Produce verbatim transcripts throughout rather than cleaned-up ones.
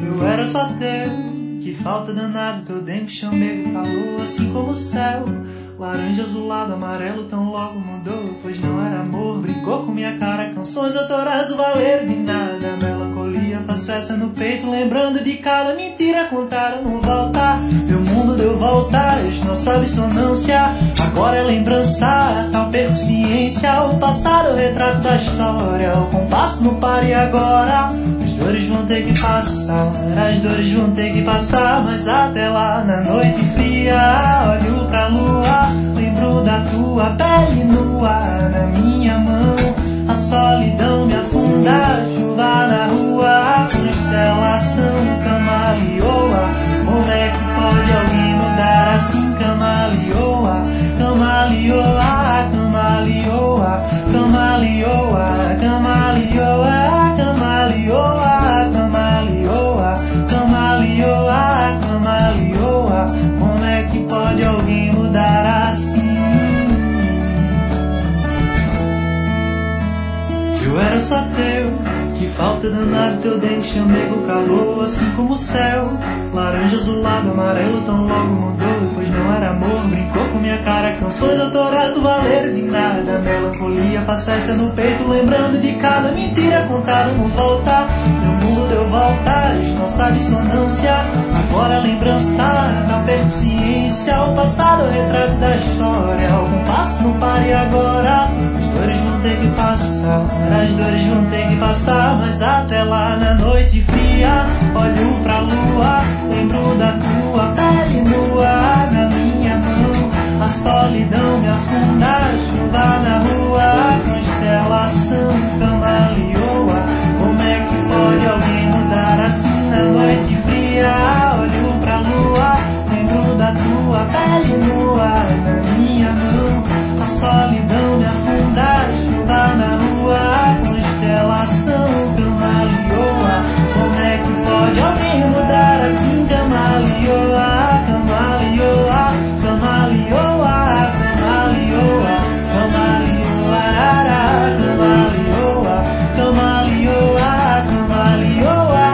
Eu era só teu. Que falta danada, teu dente chamego calor, assim como o céu. Laranja, azulado, amarelo, tão logo mudou. Pois não era amor, brincou com minha cara. Canções autorais, o valer de nada. Melancolia, faz festa no peito, lembrando de cada mentira contada. Não volta, meu mundo deu voltas, não sabe sonância. Agora é lembrança, tal perco ciência. O passado é o retrato da história. O compasso não para e agora as dores vão ter que passar, as dores vão ter que passar. Mas até lá, na noite fria, olho pra lua, lembro da tua pele nua na minha mão. A solidão me afunda, chuva na rua, constelação camaleoa. Como é que pode alguém mudar assim? Camaleoa, camaleoa, camaleoa, camaleoa, camaleoa, camaleoa, camaleoa, camaleoa, camaleoa. Como é que pode alguém mudar assim? Eu era só teu. Que falta danada, teu dente chamego calor, assim como o céu. Laranja, azulado, amarelo, tão logo mudou. Pois não era amor, brincou com minha cara. Canções autorais, o valer de nada. Melancolia, faz festa no peito, lembrando de cada mentira contada. Não volta, meu mundo deu voltas, não sabe sonância. Agora a lembrança, não perco ciência. O passado é o retrato da história. O compasso não para e agora as dores vão ter que passar, as dores vão ter que passar. Mas até lá, na noite fria, olho pra lua, lembro da tua pele nua na minha mão. A solidão me afunda, chuva na rua, constelação camaleoa. Como é que pode alguém mudar assim na noite fria? Olho pra lua, lembro da tua pele nua na minha mão. A solidão me afunda, chuva na rua, constelação camaleoa. Como é que pode alguém mudar assim? Camaleoa, camaleoa, camaleoa, camaleoa, camaleoa, camaleoa, camaleoa, camaleoa,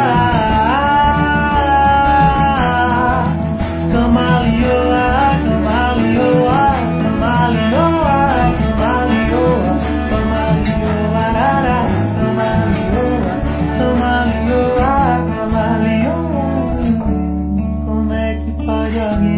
camaleoa, camaleoa, camaleoa, camaleoa, camaleoa, camaleoa, camaleoa. Como é que pode alguém